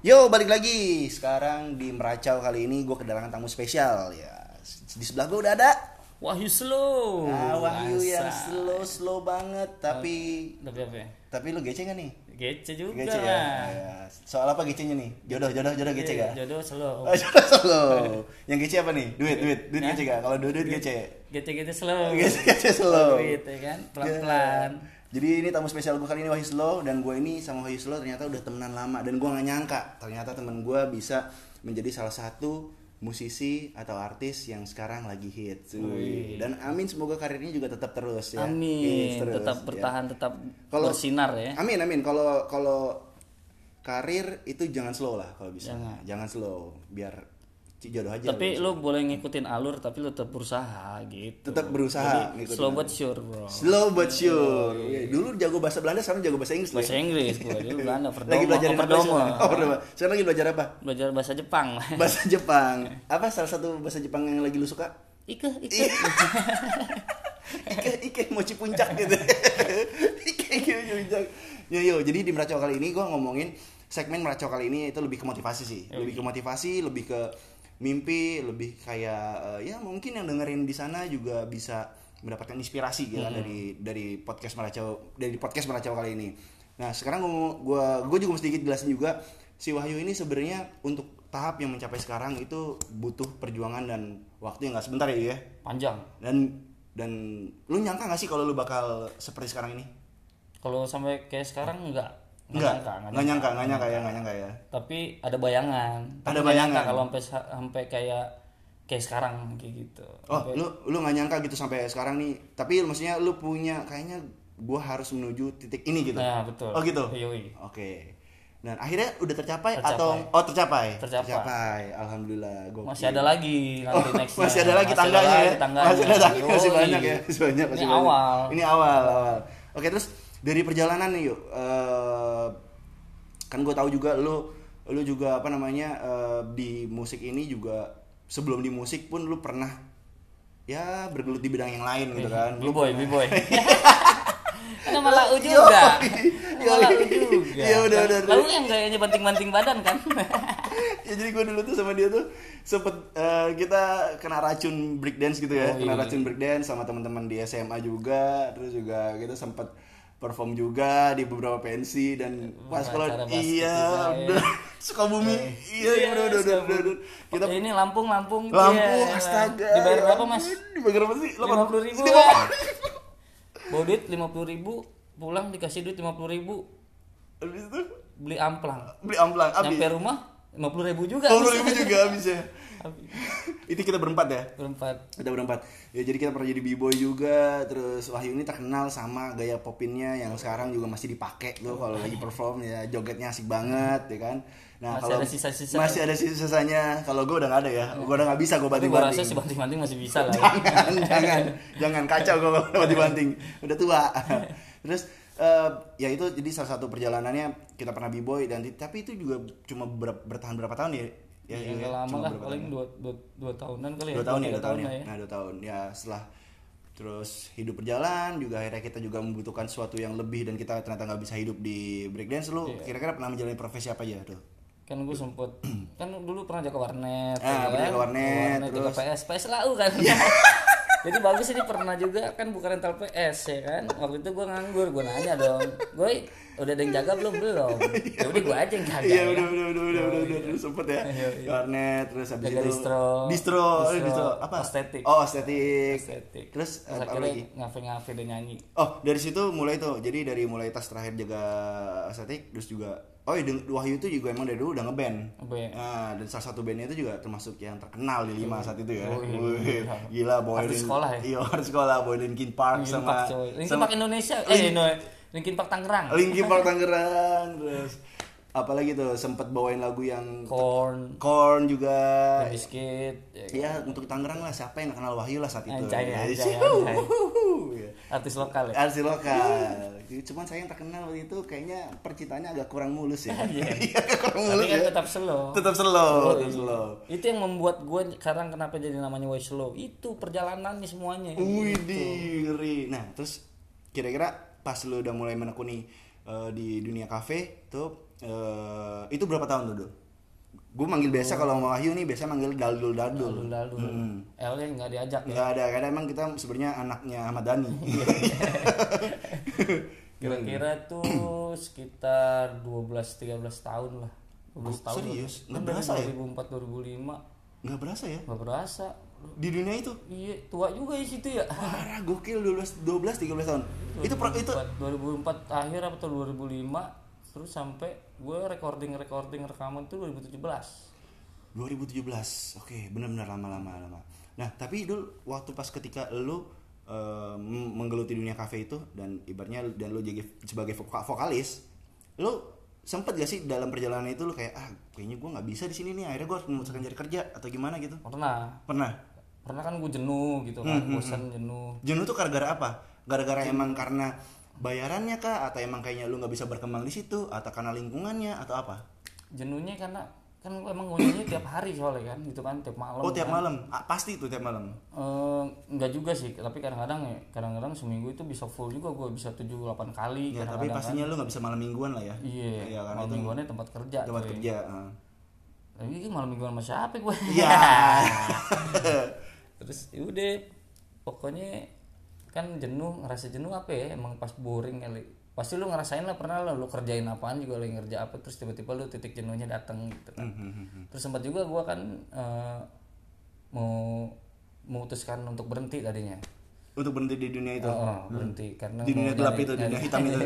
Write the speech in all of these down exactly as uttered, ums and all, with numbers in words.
Yo, balik lagi. Sekarang di Meracau kali ini gue kedatangan tamu spesial ya. Di sebelah gue udah ada Wahyu Slow. Nah, Wahyu Masa. yang slow slow banget, tapi Tapi apa ya? tapi lu gece gak nih? Gece juga Gece ya? lah. Ya. Soal apa gecenya nih? Jodoh, jodoh, jodoh gece Iya, gak? Jodoh slow. Oh, jodoh slow. Yang gece apa nih? Duit, duit, duit Hah? gece gak? Kalau duit, duit gece. Gece-gece slow. Gece, gece slow. Duit ya kan, pelan-pelan. Jadi ini tamu spesial gue kali ini Wahyu Slow, dan gue ini sama Wahyu Slow ternyata udah temenan lama, dan gue nggak nyangka ternyata temen gue bisa menjadi salah satu musisi atau artis yang sekarang lagi hits. Wih. Dan amin semoga karirnya juga tetap terus ya. Amin. Hits terus, Tetap ya. bertahan, tetap Kalau- bersinar ya. Amin amin. Kalau kalau karir itu jangan slow lah kalau bisa. Jangan. Jangan slow biar jodoh aja. Tapi lu boleh ngikutin alur, tapi lu tetap berusaha gitu. Tetap berusaha Jadi, ngikutin slow alur. but sure, bro. Slow but sure. Iya, dulu jago bahasa Belanda, sekarang jago bahasa Inggris. Bahasa ya. Inggris gua dulu Belanda, perdomo. Lagi belajar oh, apa perdomo. sekarang? Oh, perdomo. Sekarang lagi belajar apa? Belajar bahasa Jepang. Bahasa Jepang. Apa salah satu bahasa Jepang yang lagi lu suka? Ike, ike. Ike, Ike mochi puncak gitu. Ike, Ike mochi puncak. Yo yo, jadi di Meracau kali ini gue ngomongin segmen Meracau kali ini itu lebih ke motivasi sih. Lebih ke motivasi, lebih ke mimpi, lebih kayak eh, ya mungkin yang dengerin di sana juga bisa mendapatkan inspirasi gitu kan, dari dari podcast Meracau, dari podcast Meracau kali ini. Nah, sekarang gue gue juga mesti sedikit jelasin juga si Wahyu ini sebenarnya untuk tahap yang mencapai sekarang itu butuh perjuangan dan waktu yang nggak sebentar ya, ya. Panjang. Dan dan lu nyangka gak sih kalau lu bakal seperti sekarang ini? Kalau sampai kayak sekarang enggak. Enggak, nyangka, nggak nyangka, nggak nyangka ya, nggak nyangka ya. Tapi ada bayangan. Ada Tapi nggak bayangan. nyangka kalau sampai sampai kayak kayak sekarang kayak gitu. Oh, Sampai- lu lu nggak nyangka gitu sampai sekarang nih. Tapi maksudnya lu punya kayaknya gua harus menuju titik ini gitu. Nah, betul. Oh gitu. Yoi. Oke. Dan akhirnya udah tercapai, Tercapai. atau oh tercapai? Tercapai. Alhamdulillah. Gokil. Masih ada lagi nanti Oh, nextnya. masih ada lagi tangganya ya. tangganya. Masih ada tangganya, masih Yoi. banyak ya. Masih banyak, Ini masih banyak. awal. Ini awal, awal. Oke, terus dari perjalanan nih yuk. Eh, kan gue tahu juga lu lu juga apa namanya eh, di musik ini juga, sebelum di musik pun lu pernah ya bergelut di bidang yang lain gitu kan. Lu B-boy, pernah- B-boy. Kan sama Lau juga. Yoi. Sama Lau juga. Iya, udah, udah, udah. Lalu yang gayanya banting-banting badan kan. Ya jadi gue dulu tuh sama dia tuh sempet eh, kita kena racun breakdance gitu ya, Oh, kena iya. racun breakdance sama teman-teman di S M A juga, terus juga kita sempet perform juga di beberapa pensi, dan pas kalau Acara basket iya juga, ya. udah Sukabumi, iya iya udah udah udah udah, udah. Kita Kita ini Lampung, Lampung. Lampung, Iya. astaga. Dibayar ya berapa, ampun, Mas? Dibayar berapa sih? lima puluh ribu. lima puluh ribu. Bawa duit lima puluh ribu, pulang dikasih duit lima puluh ribu, Habis itu beli amplang. beli amplang habis. Nyampe rumah lima puluh ribu juga. lima puluh ribu juga habis ya. Itu kita berempat ya. Berempat. Kita berempat ya, jadi kita pernah jadi b-boy juga. Terus Wahyu ini terkenal sama gaya popinnya yang sekarang juga masih dipakai tuh kalau lagi perform ya, jogetnya asik banget ya kan. Nah, Masih kalau ada sisa-sisa. masih ada sisa-sisanya, kalau gue udah nggak ada ya, gue udah nggak bisa gue Tapi gua rasa banting-banting. si banting-banting masih bisa lah. Ya. jangan jangan jangan kacau gue kalau banting-banting, udah tua. Terus eh, ya itu jadi salah satu perjalanannya, kita pernah b-boy, dan tapi itu juga cuma ber- bertahan berapa tahun ya? Ya, ya, nggak lama cuma lah, berapa paling tahun? dua, dua, dua tahunan kali ya. dua tahun ya tiga dua tahun ya. lah ya. Nah dua tahun ya, setelah terus hidup berjalan juga akhirnya kita juga membutuhkan sesuatu yang lebih, dan kita ternyata nggak bisa hidup di breakdance. Lu Iya. kira-kira pernah menjalani profesi apa aja tuh? Kan gue sempet, kan dulu pernah jaga warnet. Ah, ya pernah kan? jaga warnet, jaga terus- P S, P S lau kan. Jadi bagus ini pernah juga kan, bukan rental P S ya kan. Waktu itu gue nganggur, gue nanya dong, gue udah ada yang jaga belum belum. Ya udah gue aja yang jaga. Iya ya udah kan? udah udah udah udah udah terus sempet ya. Iya, iya. Warnet, terus habis Jaga itu distro. distro, eh, Distro. distro apa? Estetik. Oh estetik. Estetik. Terus, Terus apa akhirnya lagi? ngafe-ngafe dan nyanyi. Oh dari situ mulai tuh, jadi dari mulai tas terakhir jaga estetik, terus juga oh iya, Wahyu itu juga emang dari dulu udah ngeband. Ngeband. Nah, dan salah satu bandnya itu juga termasuk yang terkenal di Lima saat itu ya. Oh, iya. Wih, gila boy. Artis sekolah ya? Iya, artis sekolah, boy Linkin Park Linkin sama Park coy. Linkin sama Park Indonesia. Lin- Eh, no, Linkin Park Tangerang. Linkin Park Tangerang, terus apalagi tuh sempet bawain lagu yang Korn, Korn juga. Limp Bizkit. Ya, kan? Ya untuk Tangerang lah, siapa yang kenal Wahyu lah saat itu. Anjay, Ya, anjay, shuhu, anjay. huhu, ya. Artis lokal ya. Artis lokal. Cuman saya yang terkenal waktu itu kayaknya percintaannya agak kurang mulus ya. Iya, agak kurang Tapi mulus kan ya. tetap slow. Tetap slow, Oh, tetap iya. slow. Itu yang membuat gue sekarang kenapa jadi namanya Wahyu Slow. Itu perjalanannya semuanya. Wih, Gitu. ngeri. Nah, terus kira-kira pas lu udah mulai menekuni eh, di dunia kafe tuh, uh, itu berapa tahun tuh Dul? Gue manggil biasa kalau sama Wahyu nih biasa manggil Daldul Daldul. Daldul Daldul. Hmm. L-nya nggak diajak ya. Nggak ada, karena emang kita sebenarnya anaknya Ahmad Dhani. Kira-kira tuh sekitar dua belas tiga belas tahun lah. dua belas tahun. Serius? Nggak Kan berasa ya? dua ribu empat dua ribu lima. Nggak berasa ya? Nggak berasa. Di dunia itu? Iya, tua juga di situ ya. Parah, gokil dua belas tiga belas tahun. Itu pro, itu dua ribu empat akhir atau dua ribu lima terus sampai gue recording recording rekaman tuh dua ribu tujuh belas. dua ribu tujuh belas. Oke, benar-benar lama-lama lama. Nah, tapi dulu waktu pas ketika lu uh, menggeluti dunia kafe itu dan ibaratnya dan lu jadi sebagai vokalis, lu sempet gak sih dalam perjalanan itu lu kayak ah kayaknya gue nggak bisa di sini nih, akhirnya gue harus memutuskan cari kerja atau gimana gitu? Pernah. Pernah. Pernah kan gue jenuh gitu kan, hmm, bosan jenuh. Jenuh tuh gara-gara apa? Gara-gara jenuh. Emang karena bayarannya kah atau emang kayaknya lu nggak bisa berkembang di situ atau karena lingkungannya atau apa? Jenuhnya karena kan emang ngunyahnya tiap hari soalnya kan, gitu kan tiap malam. Oh tiap kan. malam, ah, pasti itu tiap malam. Uh, enggak juga sih, tapi kadang-kadang ya, kadang-kadang seminggu itu bisa full juga, gue bisa tujuh delapan kali. Ya tapi pastinya kan, lu nggak bisa malam mingguan lah ya. Iya. Ya, malam mingguannya tempat kerja. Tempat cuy. kerja. Uh. Tapi malam mingguan sama siapa gue? Iya. Terus yaudah, pokoknya kan jenuh, ngerasa jenuh apa ya? Emang pas boring kali. Pasti lu ngerasain lah, pernah lah lu kerjain apaan juga, lagi ngerja apa terus tiba-tiba lu titik jenuhnya datang gitu kan. Mm-hmm. Terus sempat juga gua kan uh, mau memutuskan untuk berhenti tadinya. Untuk berhenti di dunia itu. Oh, oh berhenti hmm. karena di dunia gelap itu, dunia hitam itu.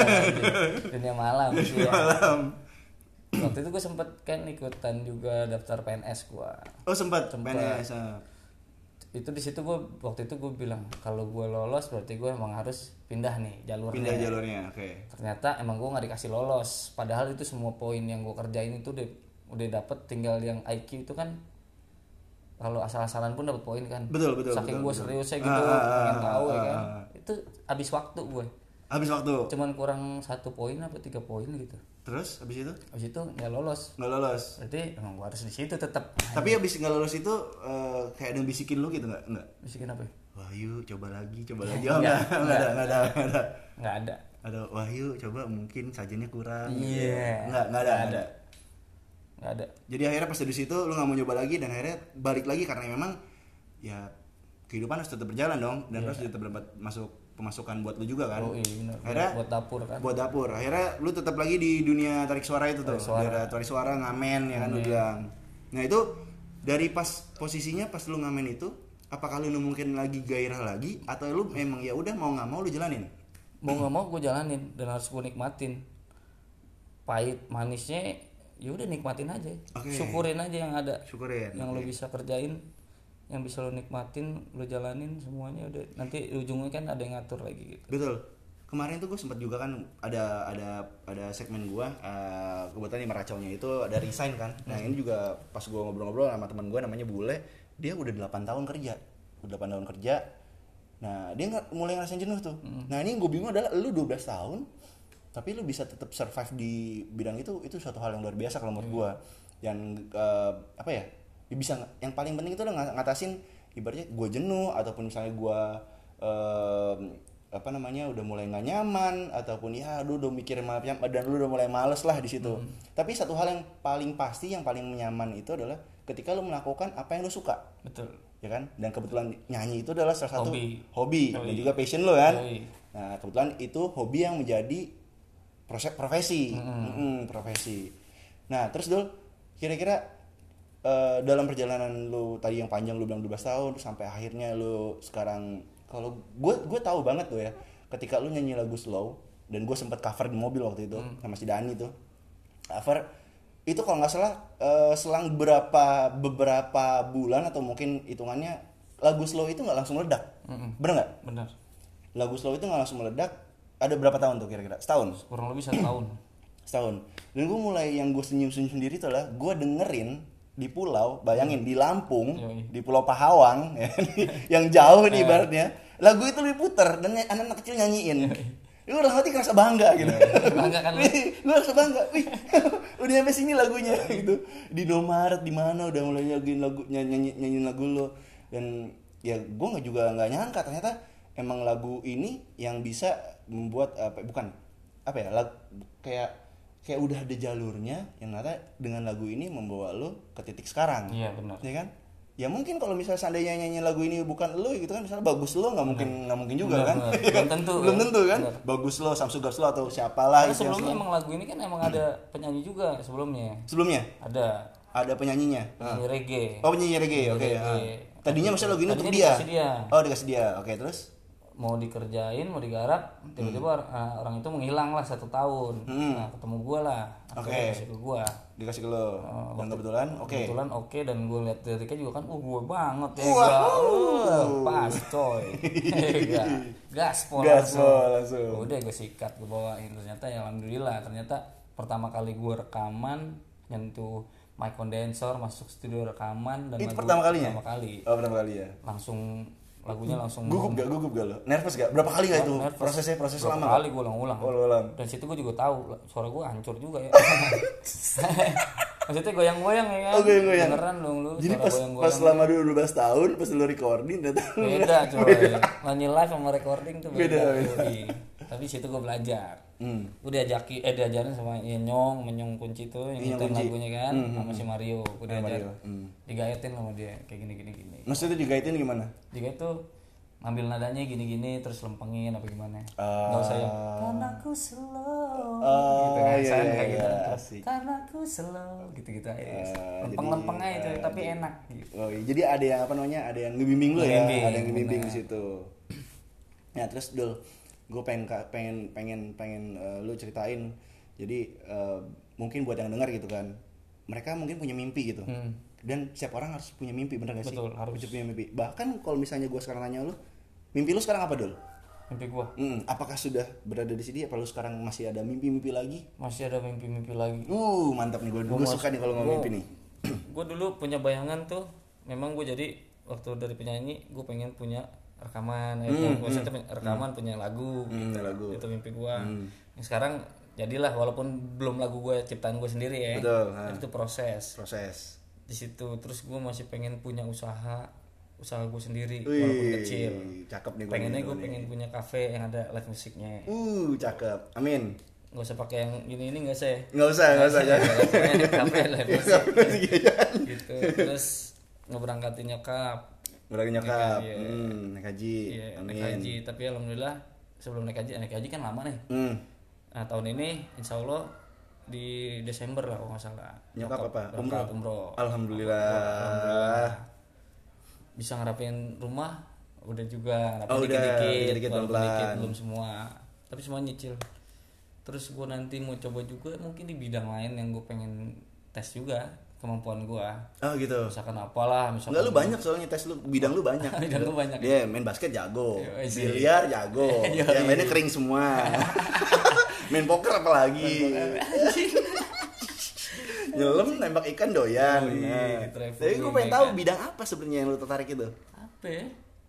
Dunia malam sih ya. Malam. Waktu itu gua sempet kan ikutan juga daftar P N S gua. Oh, sempat P N S. Itu di situ gue waktu itu gue bilang kalau gue lolos berarti gue emang harus pindah nih jalurnya. Pindah jalurnya, oke. Okay. Ternyata emang gue nggak dikasih lolos. Padahal itu semua poin yang gue kerjain itu udah udah dapet, tinggal yang I Q itu kan kalau asal-asalan pun dapet poin kan. Betul betul. Saking gue seriusnya gitu, ah, pengen tahu ah, ya kan. Ah, itu habis waktu gue. Habis waktu. Cuman kurang satu poin apa tiga poin gitu. Terus habis itu? Habis itu nggak lolos. Nggak lolos. Berarti emang gua harus di situ tetap. Tapi habis nggak lolos itu uh, kayak ada yang bisikin lu gitu nggak? Nggak. Bisikin apa? Wahyu coba lagi, coba lagi. Oh nggak, nggak ada, nggak ada, nggak ada. Nggak ada. Ada Wahyu coba mungkin sajiannya kurang. Iya. Yeah. Nggak, nggak ada, nggak ada. Nggak ada. Jadi akhirnya pas di situ lu nggak mau nyoba lagi dan akhirnya balik lagi karena memang ya kehidupan harus tetap berjalan dong dan yeah. harus tetap dapat masuk pemasukan buat lu juga kan. Oh iya benar. Akhirnya buat dapur kan. Buat dapur. Akhirnya lu tetap lagi di dunia tarik suara itu tuh. Suara. Tarik suara ngamen ya kan lu bilang. Nah, itu dari pas posisinya pas lu ngamen itu, apakah lu mungkin lagi gairah lagi atau lu memang ya udah mau enggak mau lu jalanin? Mau enggak mau gue jalanin dan harus gue nikmatin. Pahit manisnya ya udah nikmatin aja. Okay. Syukurin aja yang ada. Syukurin. Yang okay. lu bisa kerjain, yang bisa lo nikmatin, lo jalanin semuanya udah. Nanti ujungnya kan ada yang ngatur lagi gitu. Betul. Kemarin tuh gue sempat juga kan ada ada ada segmen gue uh, kebetulan di meracaunya itu ada resign kan. Nah ini juga pas gue ngobrol-ngobrol sama teman gue namanya Bule, dia udah delapan tahun kerja, udah delapan tahun kerja. Nah dia nggak mulai ngerasain jenuh tuh. Mm. Nah ini yang gue bingung adalah lu dua belas tahun, tapi lu bisa tetap survive di bidang itu, itu suatu hal yang luar biasa kalau menurut gue. Yang uh, apa ya? Bisa yang paling penting itu udah ngatasin ibaratnya gue jenuh ataupun misalnya gue uh, apa namanya udah mulai nggak nyaman ataupun ya lu udah mikirin macam dan lu udah mulai males lah di situ. Hmm. Tapi satu hal yang paling pasti yang paling nyaman itu adalah ketika lu melakukan apa yang lu suka. Betul. Ya kan? Dan kebetulan nyanyi itu adalah salah satu hobi, hobi dan juga passion lu kan. Hobi. Nah, kebetulan itu hobi yang menjadi proses profesi. Hmm. Hmm, profesi. Nah, terus Dul, kira-kira Uh, dalam perjalanan lu tadi yang panjang lu bilang dua belas tahun sampai akhirnya lu sekarang, kalau gue gue tahu banget tuh ya ketika lu nyanyi lagu slow dan gue sempat cover di mobil waktu itu hmm. sama si Dani tuh cover itu kalau nggak salah uh, selang beberapa beberapa bulan atau mungkin hitungannya lagu slow itu nggak langsung meledak. Hmm. Bener nggak? Bener. Lagu slow itu nggak langsung meledak. Ada berapa tahun tuh kira-kira? Setahun? Kurang lebih satu tahun. Setahun. Dan gue mulai yang gue senyum-senyum sendiri tuh lah gue dengerin di pulau, bayangin di Lampung, Yoi. di Pulau Pahawang, ya, yang jauh nih ibaratnya, lagu itu diputer dan anak-anak kecil nyanyiin. Lu udah hati kerasa bangga gitu. Bangga kan? Lu rasa bangga, wih, udah sampai sini lagunya gitu. Di Indomaret di mana udah mulai nyanyiin lagu, nyanyi nyanyiin lagu lo dan ya gue nggak juga nggak nyangka ternyata emang lagu ini yang bisa membuat apa bukan apa ya lagu, kayak kayak udah ada jalurnya yang ternyata dengan lagu ini membawa lo ke titik sekarang. Iya benar. Ya kan? Ya mungkin kalau misalnya seandainya nyanyi lagu ini bukan lo gitu kan, misalnya bagus lo nggak mungkin nggak mungkin juga Benar, kan? benar. Belum tentu, belum kan? tentu kan? Benar. Bagus lo, Samsu Gars lo atau siapalah Karena itu yang sebelumnya sebelum- emang lagu ini kan emang ada penyanyi juga sebelumnya. sebelumnya Ada ada penyanyinya. Ah. penyanyi reggae. Oh penyanyi reggae, oke. Reggae. ah. Tadinya maksudnya lagu ini untuk Tadinya dia. dikasih dia. Oh dikasih dia, oke terus? Mau dikerjain, mau digarap, tiba-tiba uh, orang itu menghilang lah satu tahun. Hmm. Nah, ketemu gua lah. Oke. Akhirnya kasih ke gua. Dikasih ke lo. Dan kebetulan, oke. Kebetulan oke dan gue lihat liriknya juga kan, uh gue banget ya. Wow. Gak, uh, pas coy. Gak, gaspol Gaspol langsung. langsung. Udah gue sikat, gue bawain. Ternyata ya alhamdulillah, ternyata pertama kali gue rekaman nyentuh mic condenser, masuk studio rekaman dan Itu lagu pertama kalinya? pertama kali. Oh pertama kali ya. Langsung lagunya langsung Gugup gak? Gugup gak lo? Nervous gak? Berapa kali gak itu nervous. prosesnya? Proses Berapa lama kali gak? gue ulang-ulang. Oh, ulang. Dan situ gue juga tahu suara gue hancur juga ya. Maksudnya goyang-goyang ya kan. Oh goyang-goyang. Beneran dong lu. Jadi suara pas goyang-goyang. pas selama dua belas tahun pas lu recording ternyata lu- Beda coy. Nyanyi live sama recording tuh beda. Beda, beda. Yoi. Tapi situ gue belajar. Hmm. Gue diajaki eh diajarin sama Yenyong, Menyong Kunci tuh yang Yenyong nyetel Kunci. lagunya kan, Hmm, sama si Mario. Gue Sama diajar. Mario, hmm. Digaetin sama dia kayak gini gini gini. Maksudnya digaitin gimana? Digait tuh ngambil nadanya gini-gini terus lempengin apa gimana. Ah. Enggak usah yang karena aku slow. Oh, gitu kan. iya, Saya iya, kayak gitu. iya, Terus, asik. karena aku slow gitu-gitu aja. Ah, Lempeng-lempeng jadi, aja itu ah, tapi jadi- enak gitu. Oh iya, jadi ada yang apa namanya? Ada yang ngebimbing lu ya, Ngebimbing, ada yang ngebimbing di benar. situ. Ya terus Dul, gue pengen ka- pengen pengen pengen eh, lu ceritain. Jadi eh, mungkin buat yang dengar gitu kan, mereka mungkin punya mimpi gitu. Hmm. Dan setiap orang harus punya mimpi, bener gak sih? Betul, harus. punya mimpi. Bahkan kalau misalnya gue sekarang nanya lu, mimpi lu sekarang apa Dul? Mimpi gua Hmm, apakah sudah berada di sini? Apa lu sekarang masih ada mimpi-mimpi lagi? masih ada mimpi-mimpi lagi. Uh, mantap nih gue. Gue Gua suka nih kalau gua- ngomong mimpi nih. Gue dulu punya bayangan tuh, memang gue jadi waktu dari penyanyi gue pengen punya rekaman, ya, Hmm, maksudnya punya rekaman punya lagu, Hmm, gitu. lagu. Itu mimpi gue. Hmm. Yang sekarang jadilah walaupun belum lagu gue ciptaan gue sendiri ya. Betul, ha. Itu proses Proses. di situ. Terus gue masih pengen punya usaha, usaha gue sendiri Wih, walaupun kecil. cakep nih gua Pengennya nih, gue gua nih. pengen punya kafe yang ada live musiknya. Uh, cakep. Amin. Gak usah pakai yang ini ini gak usah. Nggak usah, nggak usah. jangan. Pokoknya kafe live musik. Iya, Gitu. Terus ngeberangkatin nyokap. Udah nyokap. Iya. Hmm, naik haji. Iya, Amin. naik haji. Tapi alhamdulillah sebelum naik haji, naik haji kan lama nih. Hmm. Nah tahun ini insya Allah di Desember lah kalau nggak salah. Nyokap apa? berangkat Umroh? umroh. Alhamdulillah. Alhamdulillah. Bisa ngerapin rumah udah juga ngerapin Oh, udah. dikit-dikit, Dikit-dikit, walaupun pelan-pelan. dikit, belum semua. Tapi semua nyicil. Terus gue nanti mau coba juga mungkin di bidang lain yang gue pengen tes juga kemampuan gue. Oh gitu. Misalkan apalah, misalkan Enggak lu banyak soalnya tes lu bidang lu banyak. Bidang lu banyak. Dia main basket jago, Yoi, sih. biliar jago, Yoi. yang lainnya kering semua. Main poker apalagi. Nyelam nembak ikan doyan. Yoi, Nah. traveling, Tapi gue pengen ya tahu kan? bidang apa sebenarnya yang lu tertarik itu. apa ya?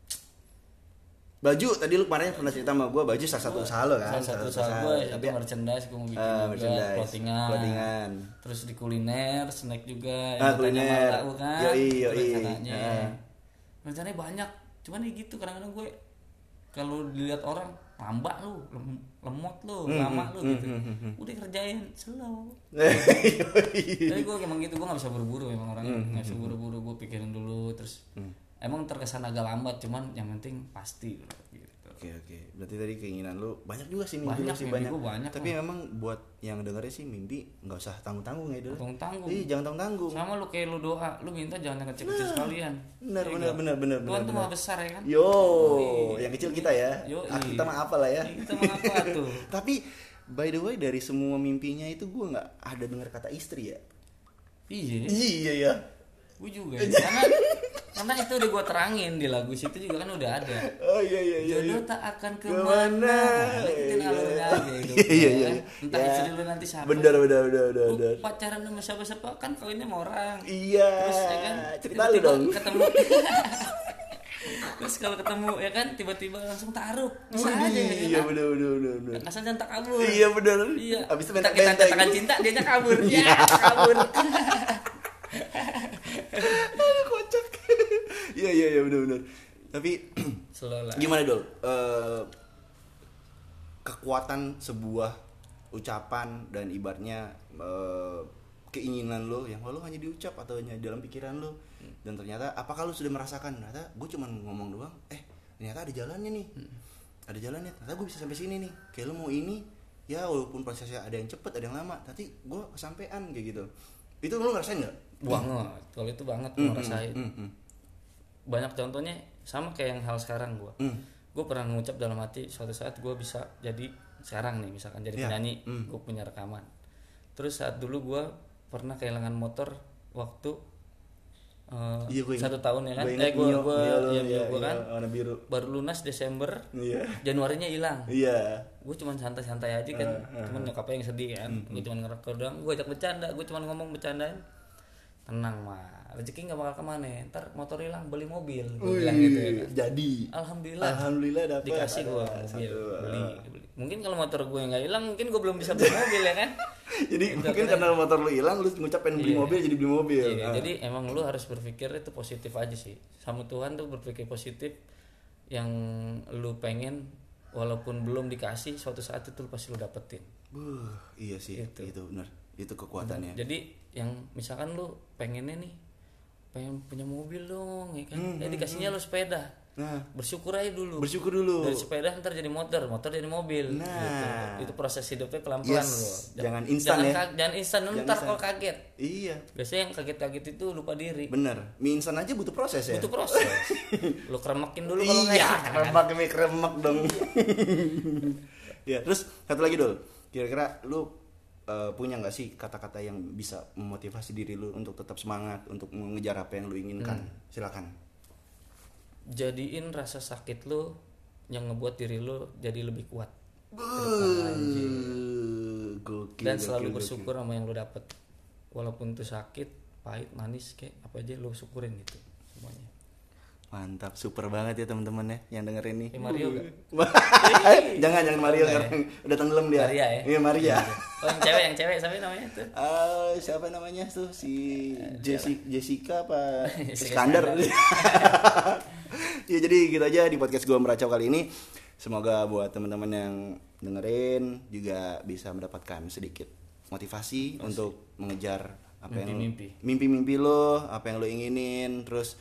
Baju tadi lu kemarin pernah cerita sama gue, baju salah satu usaha lo kan. Salah satu usaha gue, satu merchandise gue mau bikin Ah, juga, merchandise, clothingan. clothingan. Terus di kuliner, snack juga. Ah, yang katanya kuliner. mau tahu kan? Yoi, Itu yoi. rencananya. Ah. Rencananya banyak. Cuman ya gitu kadang-kadang gue kalau dilihat orang lambak lu, lem- lemot lu, Hmm, lama hmm, lu hmm, gitu. hmm, hmm, hmm. Udah kerjain slow. Yoi. Tapi gue emang gitu, gue gak bisa buru-buru memang orangnya. Hmm, Gak bisa buru-buru, gue pikirin dulu. Terus emang terkesan agak lambat, cuman yang penting pasti gitu. Oke oke, berarti tadi keinginan lu banyak juga sih mimpi lu Banyak, sih mimpi banyak. gua banyak Tapi lah. memang buat yang dengerin sih mimpi nggak usah tanggung tanggung ya dulu. Tanggung-tanggung. Iya jangan tanggung tanggung. Sama lu kayak lu doa, lu minta jangan yang kecil-kecil sekalian. Benar Iya benar nggak? benar benar Tuhan benar. tuh benar. maha besar ya kan? Yo, Yoi. yang kecil kita ya. Yoi. Ah, kita mah apa lah ya. Kita mah apa tuh? Tapi by the way dari semua mimpinya itu gue nggak ada dengar kata istri ya. Iya, Iya ya. gue juga. Ya. Karena karena itu udah gue terangin di lagu situ juga kan udah ada. Oh iya iya iya. Jodoh iya. tak akan Kemana? kemana. Nah, ikutin Iya. alurnya aja hidup. Iya iya iya. Entah Ya. istri lu nanti siapa. Benar benar benar benar. Lu benar. pacaran sama siapa-siapa kan kawinnya sama orang. Iya. Terus ya kan Cerita lu tiba-tiba dong. ketemu terus kalau ketemu ya kan tiba-tiba langsung taruh bisa Wih, aja ya iya kan? benar benar benar. benar. Asal jangan tak kabur. Iya benar. Iya. Abis itu kita, bentak kita benteng. katakan cinta dia kabur. Ya kabur. Aduh, kocak. Iya iya iya benar benar. Tapi Slow lah. gimana Dol? Eh, kekuatan sebuah ucapan dan ibaratnya uh, keinginan lo yang lo hanya diucap atau hanya dalam pikiran lo, hmm. dan ternyata apakah lo sudah merasakan ternyata gue cuma ngomong doang, eh ternyata ada jalannya nih, hmm. ada jalannya, ternyata gue bisa sampai sini nih, kayak lo mau ini ya walaupun prosesnya ada yang cepet ada yang lama, tapi gue kesampean kayak gitu. Itu lo ngerasain nggak? Banget, kalau itu banget gue mm, ngerasain. Mm, mm. Banyak contohnya sama kayak yang hal sekarang gue. Mm. Gue pernah ngucap dalam hati suatu saat gue bisa jadi sekarang nih misalkan jadi yeah. penyanyi, mm. gue punya rekaman. Terus saat dulu gue pernah kehilangan motor waktu uh, iya, satu tahun ya kan? Eh gue gue ya, ya, gue kan warna biru. Baru lunas Desember, yeah. Januarinya hilang. Iya. Yeah. Gue cuma santai-santai aja kan, uh, uh, cuman nyokapnya yang sedih kan. Mm. Gue cuma ngerekor doang, gue ajak bercanda, gue cuma ngomong bercandain. Tenang mah, rezeki nggak bakal kemana, ntar motor hilang beli mobil, gue bilang gitu ya kan. Jadi, alhamdulillah, alhamdulillah dapat. Dikasih gue mobil, beli, beli. Mungkin kalau motor gue nggak hilang, mungkin gue belum bisa beli mobil ya kan. Jadi gitu, mungkin karena kan. Motor lu hilang, lu ngucap pengen beli iya. mobil jadi beli mobil. Iya, ah. Jadi emang lu harus berpikir itu positif aja sih. Sama Tuhan tuh berpikir positif, yang lu pengen walaupun belum dikasih, suatu saat itu pasti lu dapetin. Buh, iya sih, itu, itu benar. Itu kekuatannya. Hmm, jadi yang misalkan lu pengennya nih pengen punya mobil dong ya kan, hmm, ya dikasihnya hmm. lu sepeda, nah bersyukur aja dulu, bersyukur dulu dari sepeda ntar jadi motor, motor jadi mobil, nah gitu. Itu proses hidupnya pelan-pelan. Yes. Lo jangan instan ya, ka- jangan instan ntar kalau kaget. Iya, biasanya yang kaget-kaget itu lupa diri. Bener, mie instan aja butuh proses ya, butuh proses. Lu kremekin dulu kalau nggak, iya kremek mie kremek dong. Ya terus satu lagi dulu, kira-kira lu Uh, punya nggak sih kata-kata yang bisa memotivasi diri lu untuk tetap semangat untuk mengejar apa yang lu inginkan? Hmm. Silakan. Jadiin rasa sakit lu yang ngebuat diri lu jadi lebih kuat. Gokil, dan selalu gokil, bersyukur gokil. sama yang lu dapet, walaupun itu sakit, pahit, manis, kayak apa aja lu syukurin gitu semuanya. Mantap, super banget ya teman-teman ya yang dengerin nih. Eh, Mario gak? jangan jangan Mario karena udah tenggelam dia. Maria ya. Iya Maria. Oh yang cewek yang cewek siapa namanya tuh? Uh, siapa namanya tuh si Jessica, Jessica apa Iskandar. Ya jadi gitu aja di podcast gua meracau kali ini. Semoga buat teman-teman yang dengerin juga bisa mendapatkan sedikit motivasi Masih. untuk mengejar apa mimpi-mimpi. yang mimpi-mimpi lo, apa yang lo inginin, terus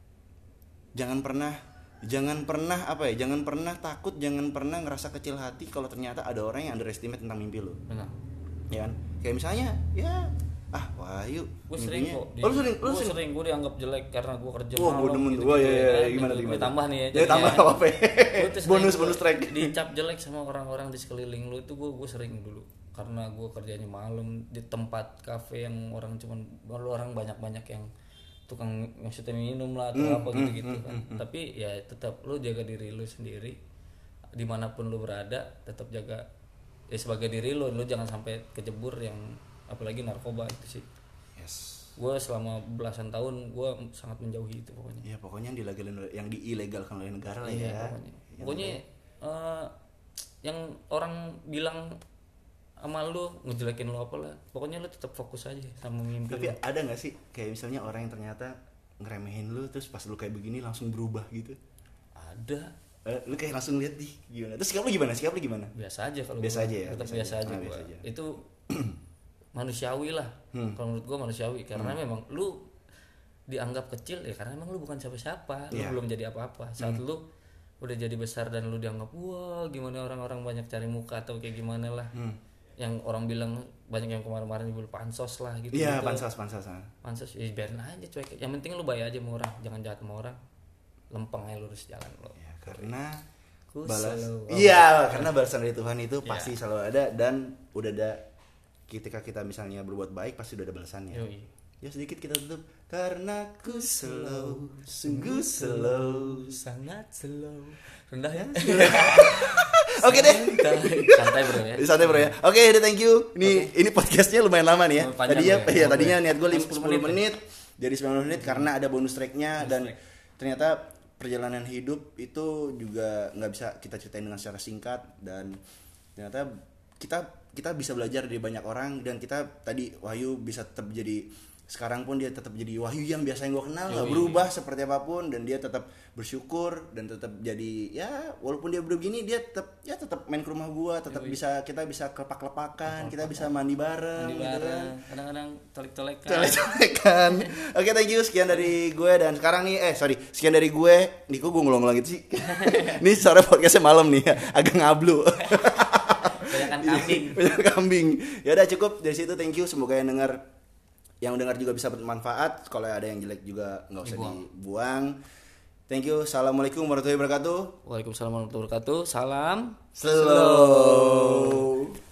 jangan pernah jangan pernah apa ya jangan pernah takut, jangan pernah ngerasa kecil hati kalau ternyata ada orang yang underestimate tentang mimpi lo. Benar. Ya kan? Kayak misalnya ya ah Wahyu gue sering kok di, oh, lu sering lu gue sering, sering gue dianggap jelek karena gue kerja oh, malam gue demen gitu, gue gitu, ya, ya, ya, gimana gitu. gimana tambah nih ya ya tambah apa bonus bonus track dicap jelek sama orang-orang di sekeliling lu itu gue gue sering dulu karena gue kerjanya malam di tempat kafe yang orang cuman baru orang banyak-banyak yang tukang maksudnya minum lah atau hmm, apa gitu-gitu hmm, kan hmm, hmm. Tapi ya tetap lu jaga diri lu sendiri dimanapun lu berada, tetap jaga ya sebagai diri lu, lu jangan sampai kejebur yang apalagi narkoba itu sih. Yes. Gue selama belasan tahun gue sangat menjauhi itu pokoknya. Ya pokoknya yang dilegal yang diilegalkan oleh negara lah iya, ya. Pokoknya, pokoknya uh, yang orang bilang sama lu ngejelekin lu apa lah, pokoknya lu tetap fokus aja sama mimpi. Tapi lu. Ada nggak sih kayak misalnya orang yang ternyata ngeremehin lu terus pas lu kayak begini langsung berubah gitu? Ada. Uh, lu kayak langsung lihat nih gimana? Terus sikap lu gimana? Sikap lu gimana? Biasa aja kalau biasa aja ya. Tetap biasa, biasa aja, aja. Gua. Biasa aja. Itu manusiawi lah. Hmm. Kalau menurut gua manusiawi karena hmm. memang lu dianggap kecil ya karena memang lu bukan siapa-siapa, lu yeah. belum jadi apa-apa. Saat hmm. lu udah jadi besar dan lu dianggap wah gimana orang-orang banyak cari muka atau kayak gimana lah. Hmm. Yang orang bilang banyak yang kemarin-kemarin nyebut pansos lah gitu. Iya, gitu. pansos, pansos. Pansos, ya biarin aja cuek. Yang penting lu baik aja sama orang, jangan jahat sama orang. Lempeng aja lurus jalan lo. Ya, karena Ku balas. Selalu, oh, iya, oh. Karena balasan dari Tuhan itu ya. Pasti selalu ada dan udah ada ketika kita misalnya berbuat baik pasti udah ada balasannya. Yoi. Ya sedikit kita tutup. Karena ku slow, sungguh slow, sangat slow. Rendah ya. Oke deh. Santai bro ya. Santai bro ya. Oke, okay, thank you. Ini okay. Ini podcastnya lumayan lama nih ya. Tadinya ya, ya tadinya niat gue sepuluh menit jadi sembilan belas menit karena ada bonus tracknya bonus dan track. Ternyata perjalanan hidup itu juga nggak bisa kita ceritain dengan secara singkat dan ternyata kita kita bisa belajar dari banyak orang, dan kita tadi Wahyu bisa tetap jadi, sekarang pun dia tetap jadi Wahyu yang biasanya gue kenal, nggak berubah seperti apapun, dan dia tetap bersyukur dan tetap jadi ya walaupun dia begini dia tetap ya tetap main ke rumah gue, tetap Yui. bisa kita bisa kelepak-kelepakan, kita bisa mandi bareng, mandi gitu bareng. kan. Kadang-kadang telik-telekan. Telik-telekan. Oke, thank you, sekian dari gue, dan sekarang nih eh sorry sekian dari gue. Nih kok gue ngulang-ngulang gitu sih. Ini sore podcastnya malam nih, agak ngablu. Banyakan kambing. Banyakan kambing. Ya udah cukup dari situ, thank you, semoga yang dengar yang dengar juga bisa bermanfaat. Kalau ada yang jelek juga nggak usah dibuang. dibuang. Thank you. Assalamualaikum warahmatullahi wabarakatuh. Waalaikumsalam warahmatullahi wabarakatuh. Salam slow.